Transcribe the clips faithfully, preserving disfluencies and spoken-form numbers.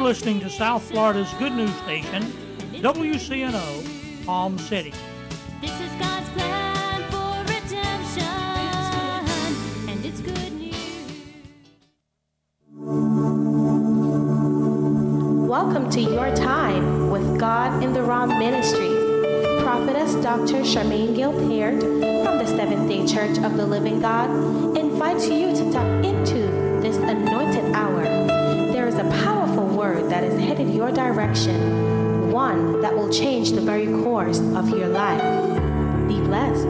listening to South Florida's good news station, W C N O, Palm City. This is God's plan for redemption, and it's good news. Welcome to Your Time with God in the Raw Ministries. Prophetess Doctor Charmaine Gilpert from the Seventh-day Church of the Living God invites you to tap into this anointed hour. There is a powerful word that is headed your direction, one that will change the very course of your life. Be blessed.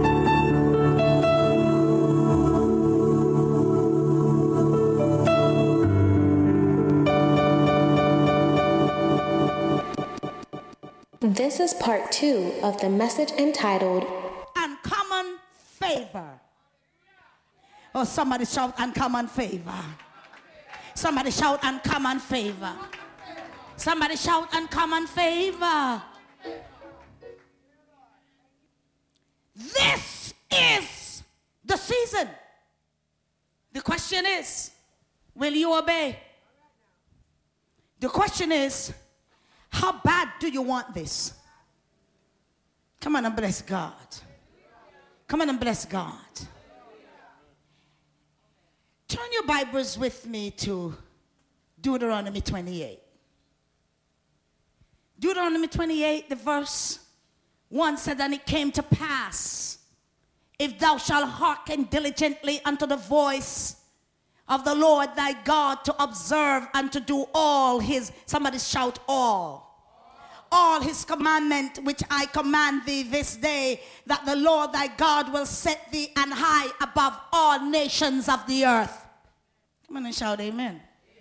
This is part two of the message entitled Uncommon Favor. Oh, somebody shout uncommon favor. Somebody shout uncommon favor. Somebody shout uncommon favor. This is the season. The question is, will you obey? The question is, how bad do you want this? Come on and bless God. Come on and bless God. Turn your Bibles with me to Deuteronomy twenty-eight. Deuteronomy twenty-eight, the verse one said, and it came to pass, if thou shalt hearken diligently unto the voice of the Lord thy God, to observe and to do all his, somebody shout all. All his commandment which I command thee this day, that the Lord thy God will set thee an high above all nations of the earth. Come on and shout amen. Amen.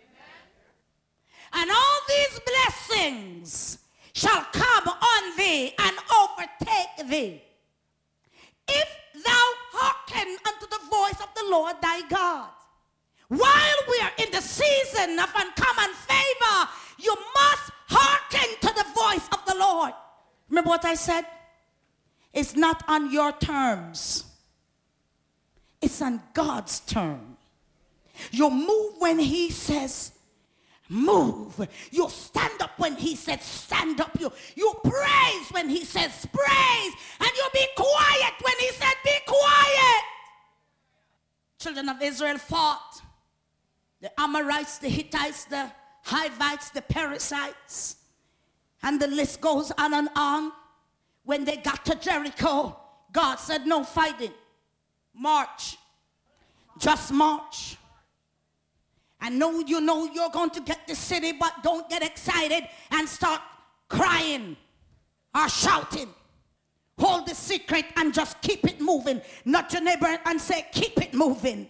And all these blessings shall come on thee and overtake thee, if thou hearken unto the voice of the Lord thy God. While we are in the season of uncommon favor, you must hearken to the voice of the Lord. Remember what I said? It's not on your terms. It's on God's term. You move when he says move. You stand up when he says stand up. You, you praise when he says praise. And you be quiet when he said be quiet. Children of Israel fought the Amorites, the Hittites, the Hivites, the Perizzites, and the list goes on and on. When they got to Jericho, God said no fighting. March. Just march. I know you know you're going to get the city, but don't get excited and start crying or shouting. Hold the secret and just keep it moving. Nudge your neighbor and say, keep it moving.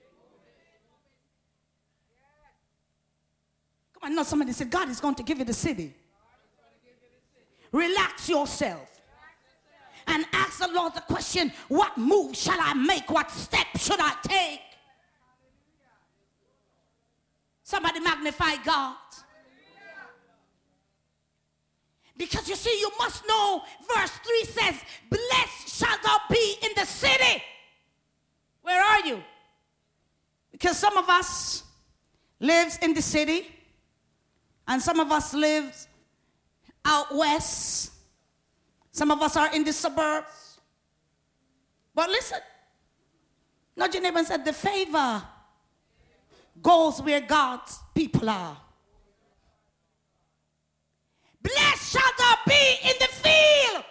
Come on, no, somebody said, God is going to give you the city. Relax yourself and ask the Lord the question, what move shall I make? What step should I take? Somebody magnify God. Because you see, you must know, verse three says, blessed shall thou be in the city. Where are you? Because some of us lives in the city, and some of us lives out west. Some of us are in the suburbs. But listen, nudge your neighbor and said, the favor goes where God's people are. Blessed shall thou be in the field.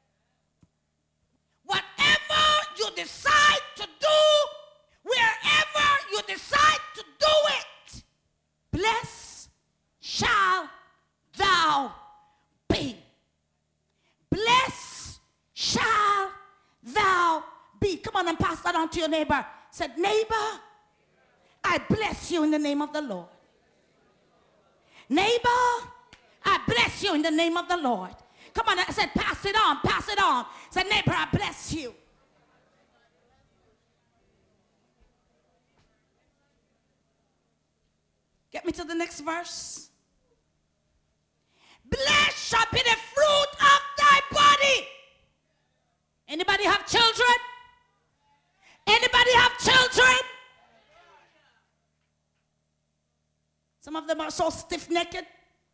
Whatever you decide to do, wherever you decide to do it, blessed shall thou be. Blessed shall thou be. Come on and pass that on to your neighbor. Said, neighbor, I bless you in the name of the Lord. Neighbor, I bless you in the name of the Lord. Come on, I said, pass it on, pass it on. Said, neighbor, I bless you. Get me to the next verse. Blessed shall be the fruit of thy body. Anybody have children? Anybody have children? Some of them are so stiff-necked.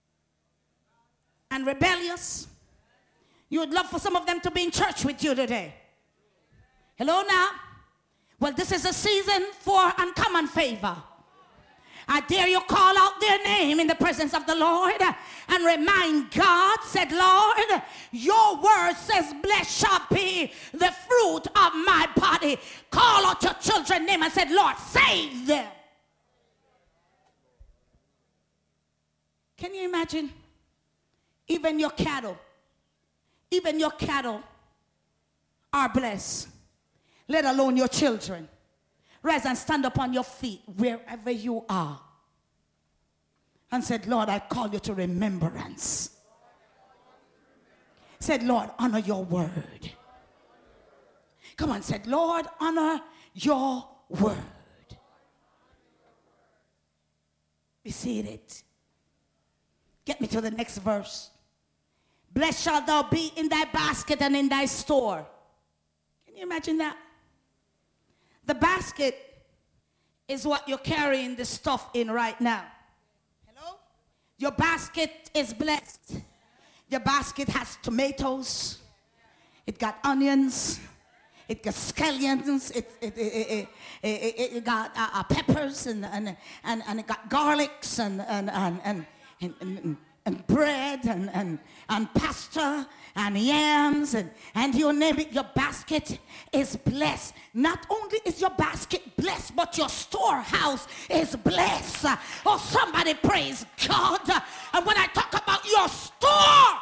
and rebellious. You would love for some of them to be in church with you today. Hello now? Well, this is a season for uncommon favor. I dare you call out their name in the presence of the Lord and remind God, said, Lord, your word says, blessed shall be the fruit of my body. Call out your children's name and said, Lord, save them. Can you imagine? Even your cattle, even your cattle are blessed, let alone your children. Rise and stand upon your feet wherever you are and said, Lord, I call you to remembrance. Said, Lord, honor your word. Come on, said, Lord, honor your word. Be seated. Get me to the next verse. Blessed shalt thou be in thy basket and in thy store. Can you imagine that? The basket is what you're carrying the stuff in right now. Hello? Your basket is blessed. Your basket has tomatoes. It got onions. It got scallions. It, it, it, it, it, it, it got uh, uh, peppers and, and, and, and it got garlics and, and, and, and, and, and and bread and, and, and pasta and yams and, and you name it, your basket is blessed. Not only is your basket blessed, but your storehouse is blessed. Oh, somebody praise God. And when I talk about your store,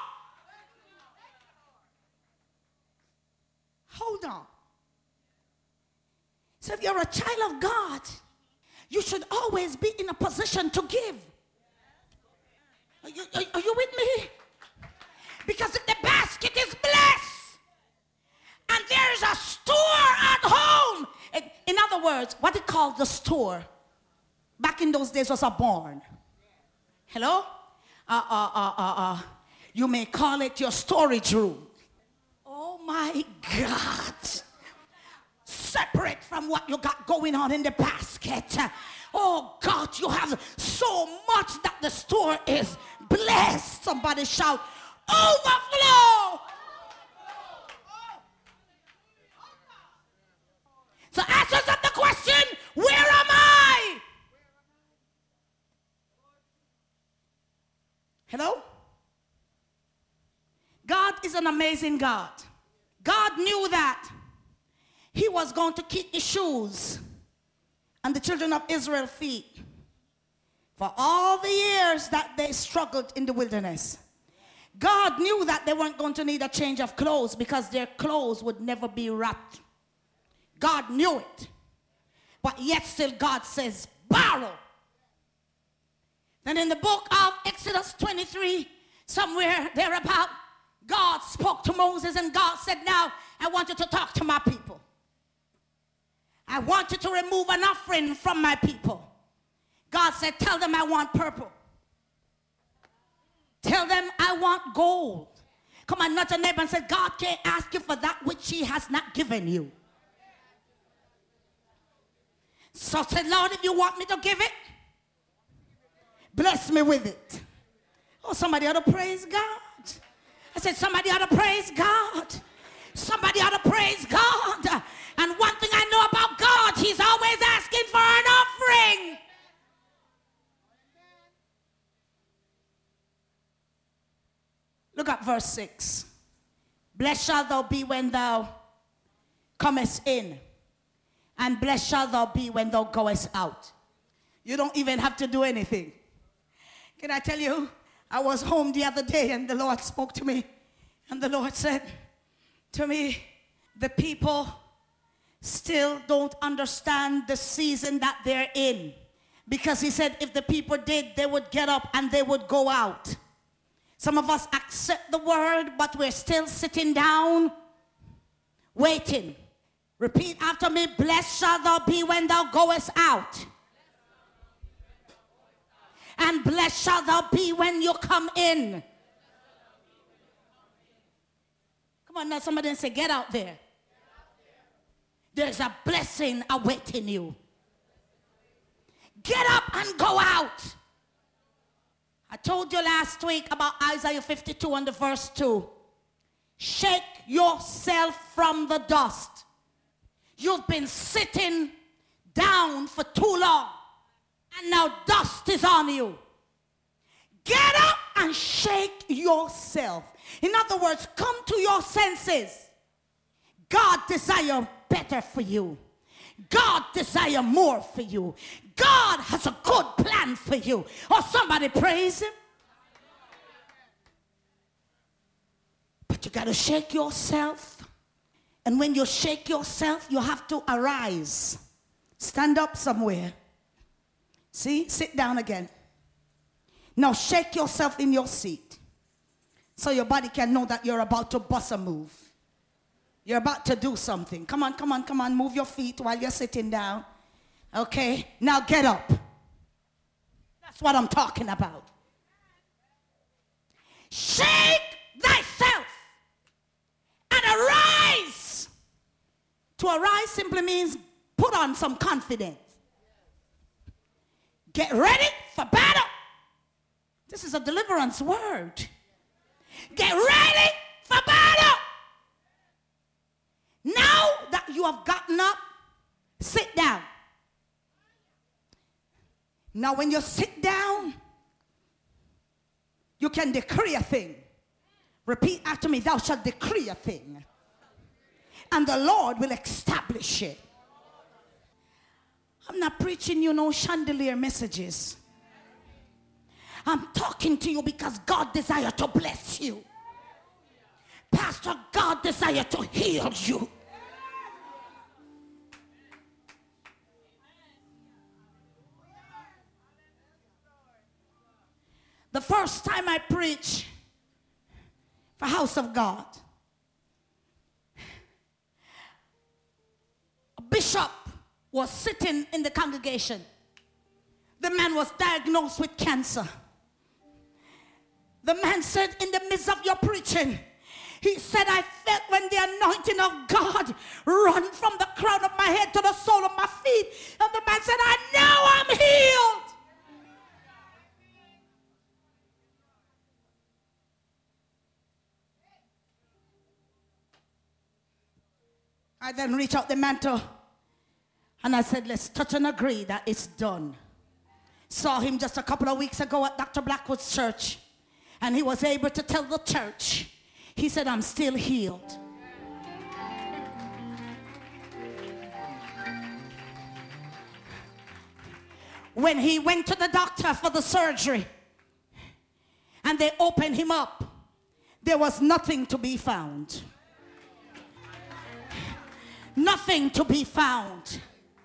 hold on. So if you're a child of God, you should always be in a position to give. Are you, are, are you with me? Because if the basket is blessed and there's a store at home, in, in other words, what they call the store back in those days was a barn. Hello? Uh, uh, uh, uh, uh, you may call it your storage room. Oh my God. Separate from what you got going on in the basket. Oh God, you have so much that the store is blessed. Somebody shout, overflow. So ask yourself the question, where am I? Hello? God is an amazing God. God knew that he was going to keep the shoes and the children of Israel's feet for all the years that they struggled in the wilderness. God knew that they weren't going to need a change of clothes because their clothes would never be wrapped. God knew it. But yet still God says, borrow. Then in the book of Exodus twenty-three, somewhere thereabout, God spoke to Moses and God said, now I want you to talk to my people. I want you to remove an offering from my people. God said, tell them I want purple. Tell them I want gold. Come on, nudge your neighbor and say, God can't ask you for that which he has not given you. So said, Lord, if you want me to give it, bless me with it. Oh, somebody ought to praise God. I said, somebody ought to praise God. Somebody ought to praise God. And one thing I know about God, he's always asking for an offering. Look at verse six. Blessed shalt thou be when thou comest in, and blessed shalt thou be when thou goest out. You don't even have to do anything. Can I tell you, I was home the other day and the Lord spoke to me, and the Lord said to me, the people still don't understand the season that they're in. Because he said if the people did, they would get up and they would go out. Some of us accept the word, but we're still sitting down, waiting. Repeat after me, blessed shall thou be when thou goest out. And blessed shall thou be when you come in. Come on now, somebody say, get out there. There's a blessing awaiting you. Get up and go out. I told you last week about Isaiah fifty-two and the verse two. Shake yourself from the dust. You've been sitting down for too long, and now dust is on you. Get up and shake yourself. In other words, come to your senses. God desires better for you. God desires more for you. God has a good plan for you. Or somebody praise him. But you got to shake yourself. And when you shake yourself, you have to arise. Stand up somewhere. See? Sit down again. Now shake yourself in your seat, so your body can know that you're about to bust a move. You're about to do something. Come on, come on, come on. Move your feet while you're sitting down. Okay? Now get up. That's what I'm talking about. Shake thyself and arise. To arise simply means put on some confidence. Get ready for battle. This is a deliverance word. Get ready for battle. Now that you have gotten up, sit down. Now when you sit down, you can decree a thing. Repeat after me, thou shalt decree a thing, and the Lord will establish it. I'm not preaching you no chandelier messages. I'm talking to you because God desires to bless you. Pastor, God desires to heal you. The first time I preached for House of God, a bishop was sitting in the congregation. The man was diagnosed with cancer. The man said, in the midst of your preaching, he said, I felt when the anointing of God run from the crown of my head to the sole of my feet. And the man said, I know I'm healed. I then reached out the mantle and I said, let's touch and agree that it's done. Saw him just a couple of weeks ago at Doctor Blackwood's church. And he was able to tell the church, he said, I'm still healed. When he went to the doctor for the surgery and they opened him up, there was nothing to be found. Nothing to be found.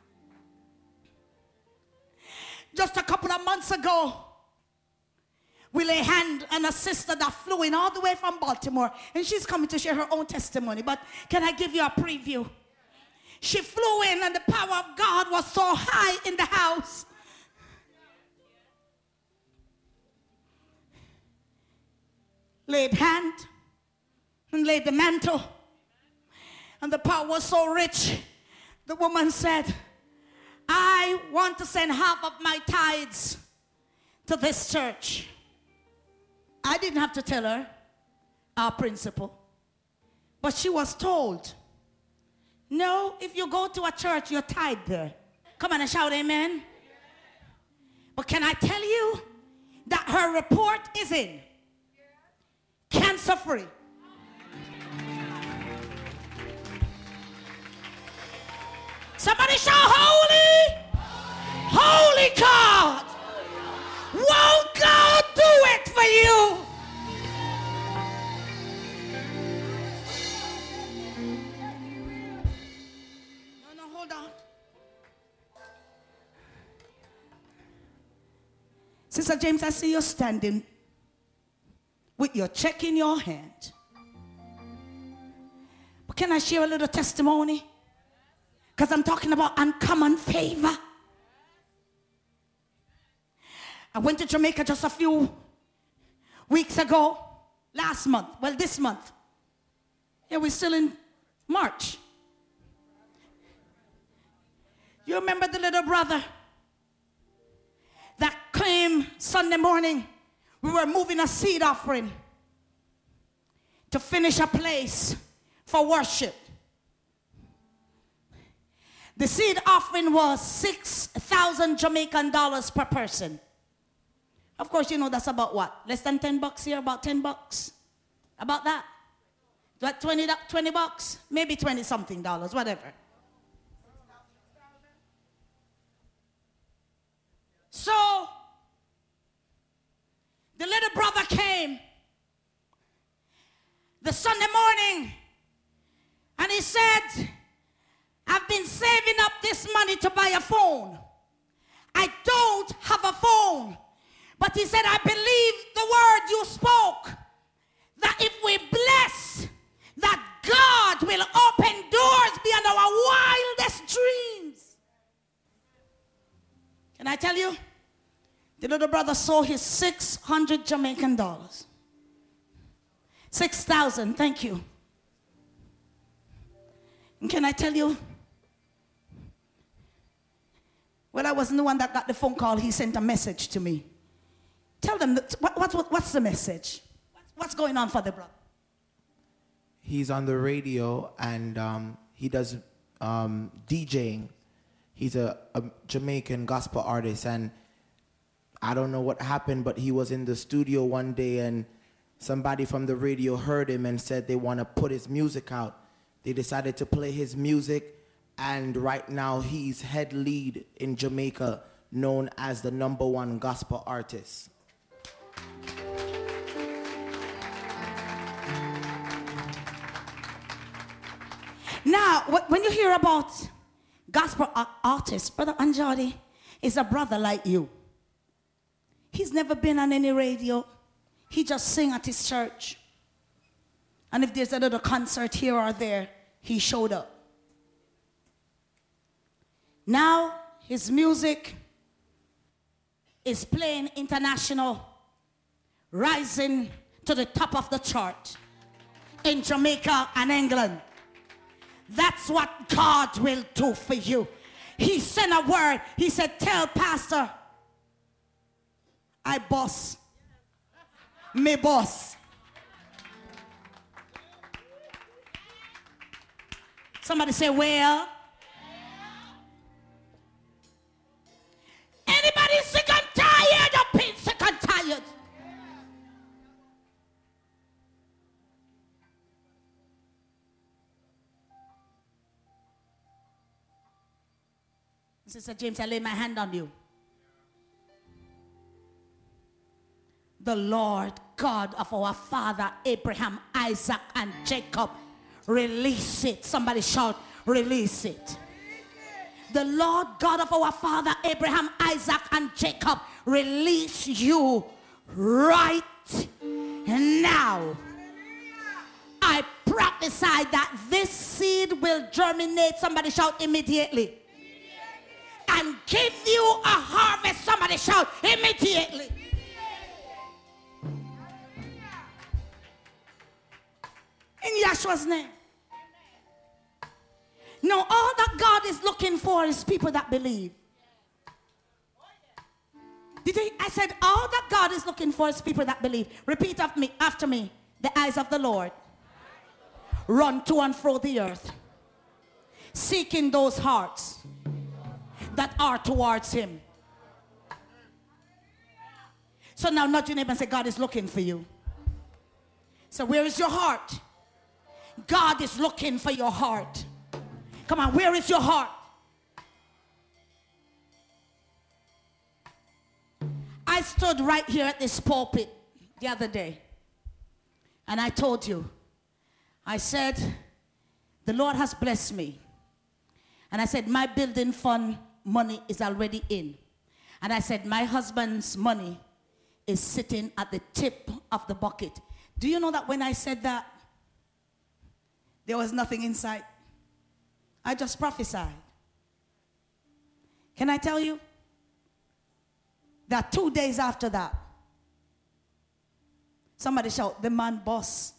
Just a couple of months ago, we lay hand on a sister that flew in all the way from Baltimore, and she's coming to share her own testimony. But can I give you a preview? She flew in and the power of God was so high in the house. Laid hand and laid the mantle, and the power was so rich. The woman said, I want to send half of my tithes to this church. I didn't have to tell her our principle, but she was told, no, if you go to a church, you're tithe there. Come on and shout amen. But can I tell you that her report is in? Cancer free. Somebody shout holy, holy God. Won't God do it for you? No, no, hold on. Sister James, I see you standing with your check in your hand. But can I share a little testimony? Because I'm talking about uncommon favor. I went to Jamaica just a few weeks ago, last month, well this month. Yeah, we're still in March. You remember the little brother that came Sunday morning we were moving a seed offering to finish a place for worship. The seed offering was six thousand Jamaican dollars per person. Of course, you know that's about what? Less than ten bucks here, about ten bucks? About that? What, twenty, twenty bucks? Maybe twenty something dollars, whatever. So, the little brother came the Sunday morning and he said, I've been saving up this money to buy a phone. I don't have a phone. But he said, I believe the word you spoke, that if we bless, that God will open doors beyond our wildest dreams. Can I tell you? The little brother saw his six hundred Jamaican dollars. six thousand, thank you. And can I tell you? Well, I wasn't the one that got the phone call. He sent a message to me. Tell them, that, what, what, what's the message? What's going on for the brother? He's on the radio and um, he does um, DJing. He's a, a Jamaican gospel artist, and I don't know what happened, but he was in the studio one day and somebody from the radio heard him and said they want to put his music out. They decided to play his music, and right now he's head lead in Jamaica, known as the number one gospel artist. Now, when you hear about gospel artists, Brother Anjali is a brother like you. He's never been on any radio. He just sing at his church. And if there's a little concert here or there, he showed up. Now, his music is playing international, rising to the top of the chart in Jamaica and England. That's what God will do for you. He sent a word. He said, tell pastor, I boss. Me boss. Somebody say, well. Anybody sick and tired of being sick and tired? Sister James, I lay my hand on you. The Lord God of our father Abraham, Isaac, and Jacob, release it. Somebody shout, release it. The Lord God of our father Abraham, Isaac, and Jacob, release you right now. I prophesy that this seed will germinate. Somebody shout, immediately. And give you a harvest. Somebody shout, immediately. In Yeshua's name. No, all that God is looking for is people that believe. Did you? I said all that God is looking for is people that believe. Repeat after me, after me. The eyes of the Lord run to and fro the earth, seeking those hearts that are towards him. So now nudge your neighbor and say, God is looking for you. So where is your heart? God is looking for your heart. Come on, where is your heart? I stood right here at this pulpit the other day, and I told you, I said, the Lord has blessed me. And I said, my building fund money is already in. And I said, my husband's money is sitting at the tip of the bucket. Do you know that when I said that, there was nothing inside? I just prophesied. Can I tell you that two days after that, somebody shout, the man boss.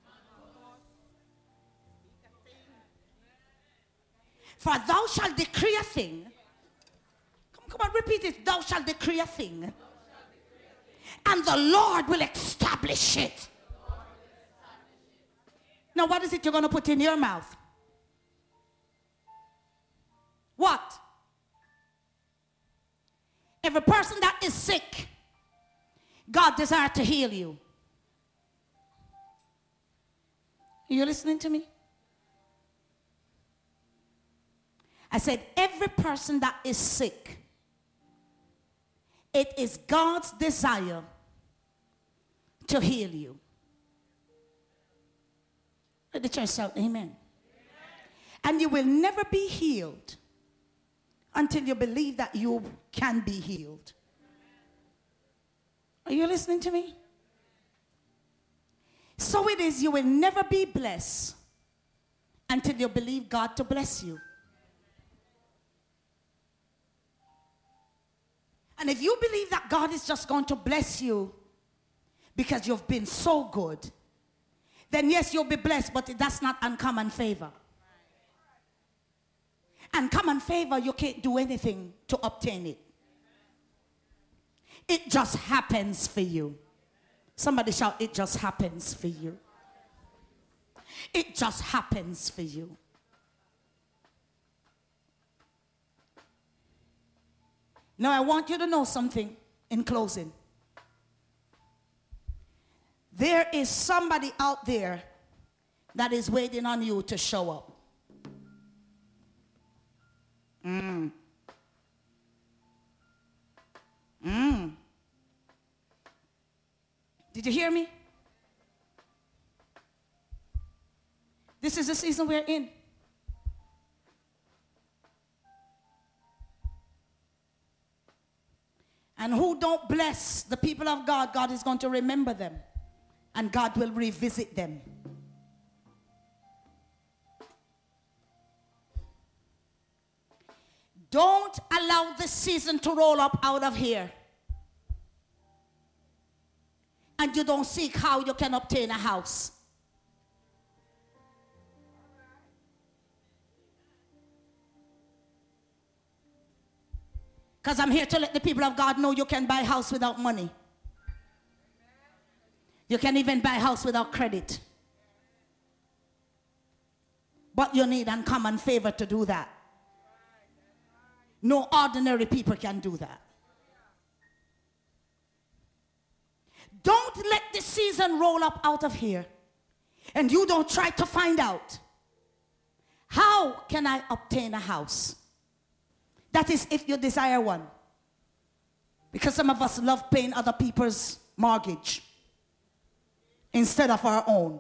For thou shalt decree a thing. Come, come on, repeat it. Thou shalt decree a thing. and the Lord will establish it. Now, what is it you're going to put in your mouth? What? Every person that is sick, God desires to heal you. Are you listening to me? I said, every person that is sick, it is God's desire to heal you. Let the church shout, amen. Amen. And you will never be healed until you believe that you can be healed. Are you listening to me? So it is, you will never be blessed until you believe God to bless you. And if you believe that God is just going to bless you because you've been so good, then yes, you'll be blessed, but that's not uncommon favor. Uncommon favor, you can't do anything to obtain it. It just happens for you. Somebody shout, it just happens for you. It just happens for you. Now I want you to know something in closing. There is somebody out there that is waiting on you to show up. Mm. Mm. Did you hear me? This is the season we're in. And who don't bless the people of God, God is going to remember them. And God will revisit them. Don't allow this season to roll up out of here. And you don't seek how you can obtain a house. Because I'm here to let the people of God know you can buy a house without money. You can even buy a house without credit. But you need uncommon favor to do that. No ordinary people can do that. Don't let this season roll up out of here. And you don't try to find out, how can I obtain a house? That is if you desire one. Because some of us love paying other people's mortgage instead of our own.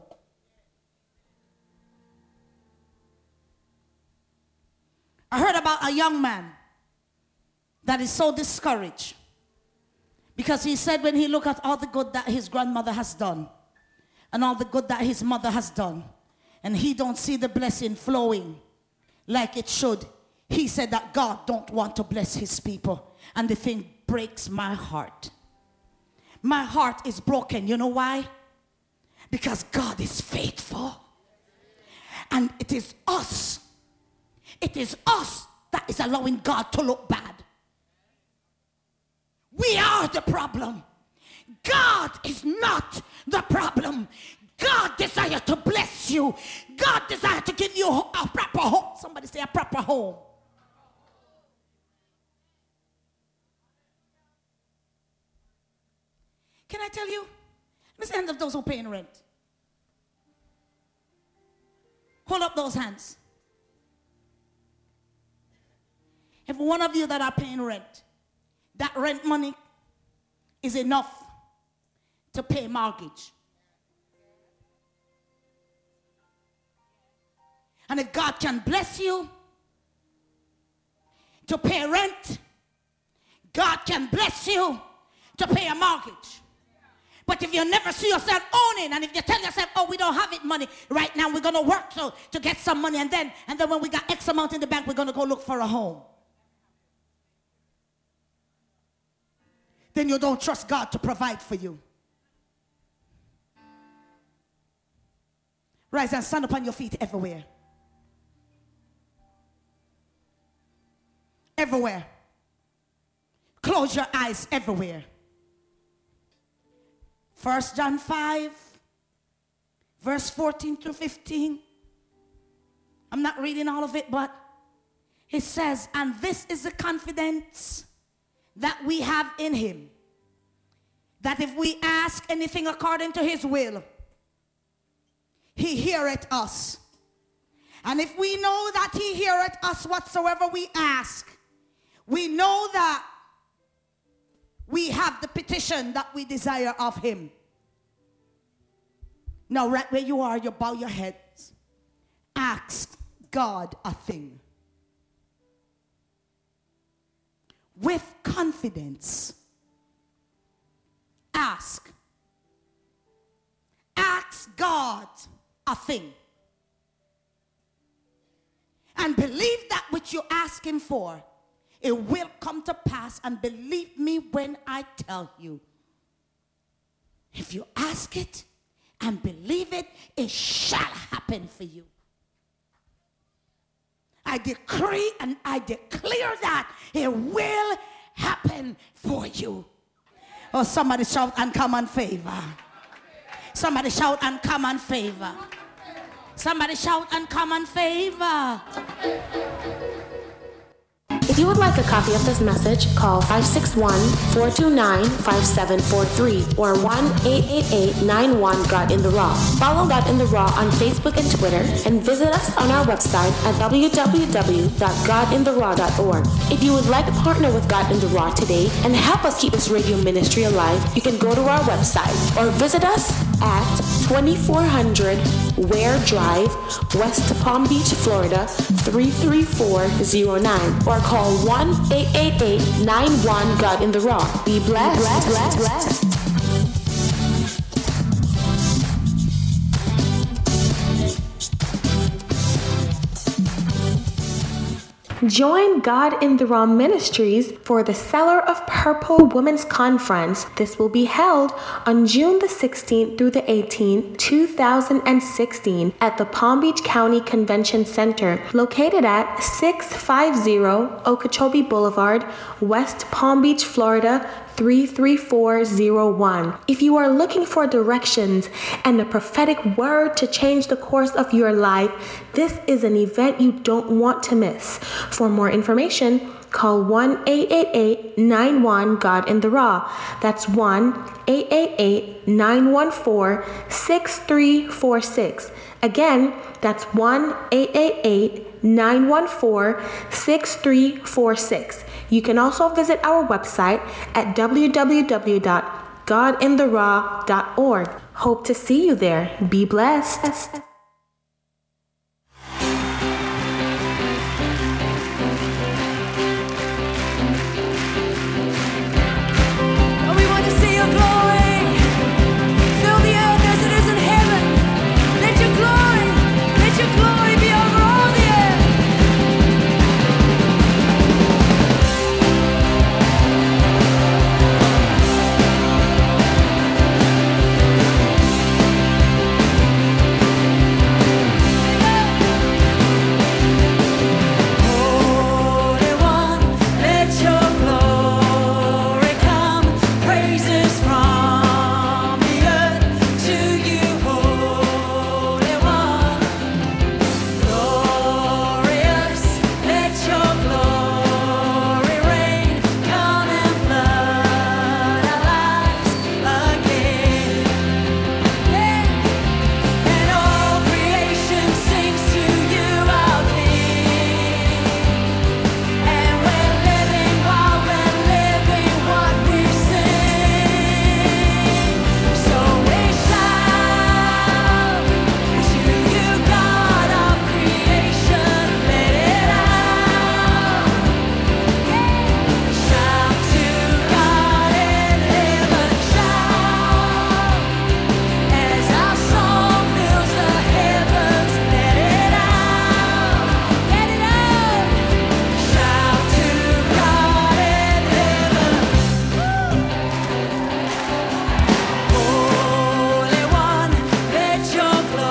I heard about a young man that is so discouraged because he said when he looked at all the good that his grandmother has done and all the good that his mother has done, and he don't see the blessing flowing like it should, he said that God don't want to bless his people. And the thing breaks my heart. My heart is broken. You know why? Because God is faithful. And it is us. It is us that is allowing God to look bad. We are the problem. God is not the problem. God desires to bless you. God desires to give you a proper home. Somebody say a proper home. Can I tell you? Let's hand of those who are paying rent. Hold up those hands. If one of you that are paying rent, that rent money is enough to pay mortgage. And if God can bless you to pay rent, God can bless you to pay a mortgage. But if you never see yourself owning, and if you tell yourself, oh, we don't have it money right now, we're going to work to, to get some money, and then, and then when we got X amount in the bank, we're going to go look for a home. Then you don't trust God to provide for you. Rise and stand up on your feet everywhere. Everywhere. Close your eyes everywhere. First John five, verse fourteen through fifteen. I'm not reading all of it, but it says, and this is the confidence that we have in him, that if we ask anything according to his will, he heareth us. And if we know that he heareth us whatsoever we ask, we know that we have the petition that we desire of him. Now, right where you are, you bow your heads. Ask God a thing with confidence. Ask. Ask God a thing. And believe that which you ask him for, it will come to pass. And believe me when I tell you, if you ask it and believe it, it shall happen for you. I decree and I declare that it will happen for you. Oh, somebody shout uncommon favor. Somebody shout uncommon favor. Somebody shout uncommon favor. If you would like a copy of this message, call five six one, four two nine, five seven four three or one eight eight eight, nine one, God in the Raw. Follow God in the Raw on Facebook and Twitter, and visit us on our website at w w w dot god in the raw dot org. If you would like to partner with God in the Raw today and help us keep this radio ministry alive, you can go to our website or visit us at twenty-four hundred Ware Drive, West Palm Beach, Florida three three four zero nine, or call one eight eight eight, nine one, God in the Raw. Be blessed. Be blessed. blessed. Join God in the Raw Ministries for the Seller of Purple Women's Conference. This will be held on June the sixteenth through the eighteenth, two thousand sixteen at the Palm Beach County Convention Center, located at six fifty Okeechobee Boulevard, West Palm Beach, Florida three three four zero one. If you are looking for directions and a prophetic word to change the course of your life, this is an event you don't want to miss. For more information, call one eight eight eight, nine one, God in the Raw. That's one eight eight eight, nine one four, six three four six. Again, that's one eight eight eight, nine one four, six three four six. You can also visit our website at w w w dot god in the raw dot org. Hope to see you there. Be blessed.